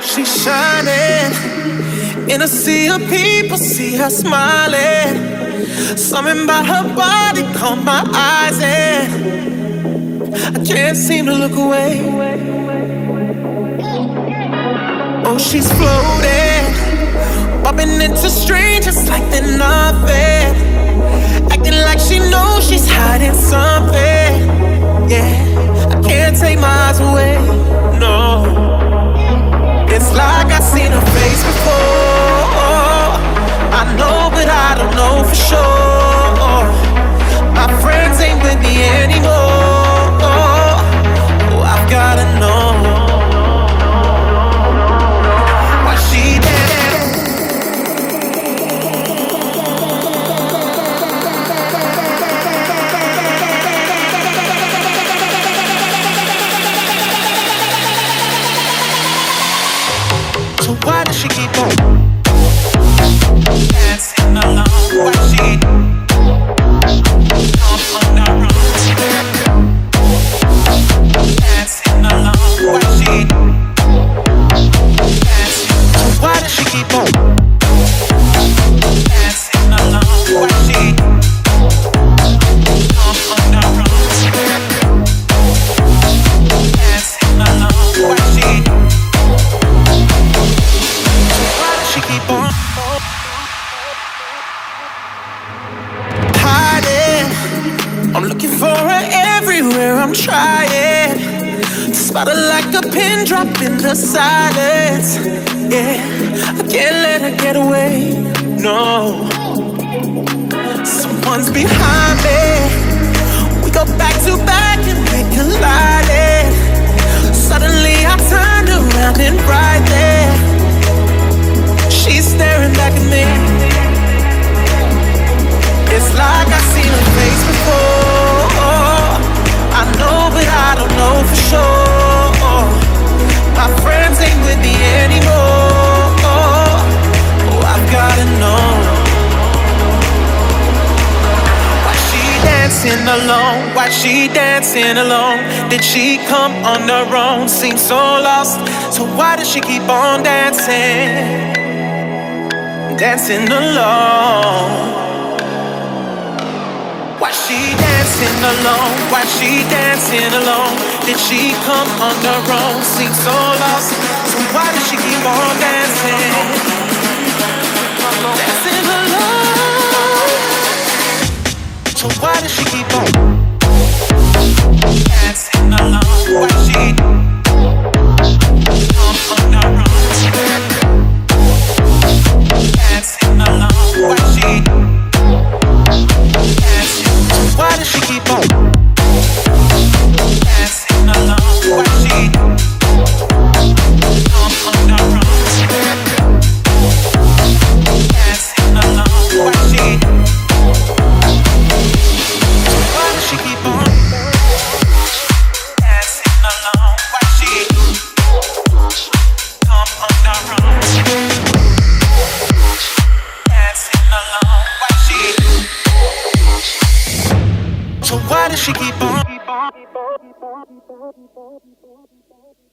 She's shining in a sea of people, see her smiling. Something about her body caught my eyes and I can't seem to look away. Oh, she's floating, bumping into strangers like they're nothing, acting like she knows she's hiding something. Yeah, I can't take my eyes away, no. It's like I've seen her face before. I know, but I don't know for sure. My friends ain't with me anymore. Oh, I've gotta know why she dancing. So why does she keep on dancing alone? Why she come on her own? Dancing alone. Why she dancing? So why does she keep on dancing alone? Why she come on her own? Dancing alone. Why she keep on hiding? I'm looking for her everywhere, I'm trying to spot her like a pin drop in the silence. Yeah, I can't let her get away, no. Someone's behind me. We go back to back and they collided. Suddenly I turned around and right there she's staring back at me. It's like I've seen her face before. I know, but I don't know for sure. My friends ain't with me anymore. Oh, I've gotta know why she dancing alone. Why she dancing alone? Did she come on her own? Seems so lost. So why does she keep on dancing? Dancing alone. Why she dancing alone? Why she dancing alone? Did she come on her own? Seems so lost. So why does she keep on dancing? Dancing alone. So why does she keep on dancing alone? Why she come on her own? Dancing alone. Why she dancing? Why does she keep on dancing alone? Why she come on her own? Dancing alone. Why she keep on dancing alone? Why she come on her own? So why does she keep on?